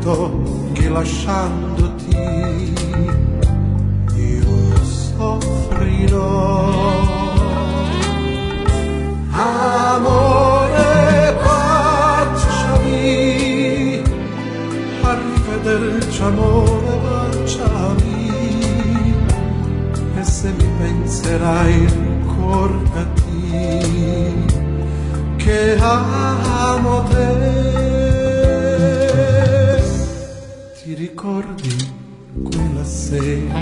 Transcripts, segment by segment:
certo che lasciandoti io soffrirò. Amore, baciami, arrivederci amore, baciami, e se mi penserai ricordati che amo te. Ti ricordi quella sera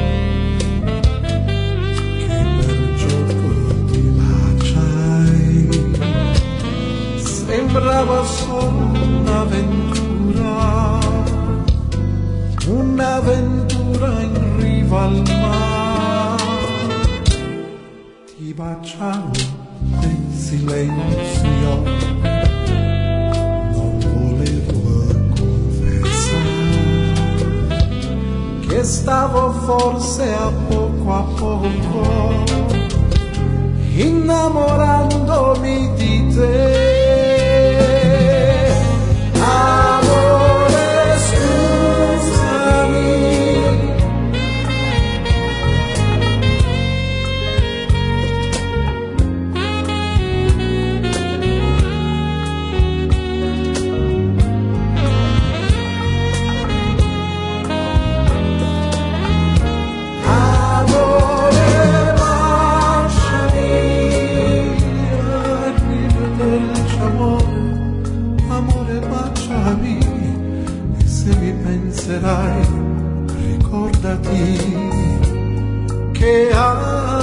che per gioco ti baciai? Sembrava solo un'avventura in riva al mare. Ti baciavo in silenzio, non volevo confessare che stavo forse a poco innamorandomi di te. Amore, scusami, amore, baciami, e se mi penserai ricordati che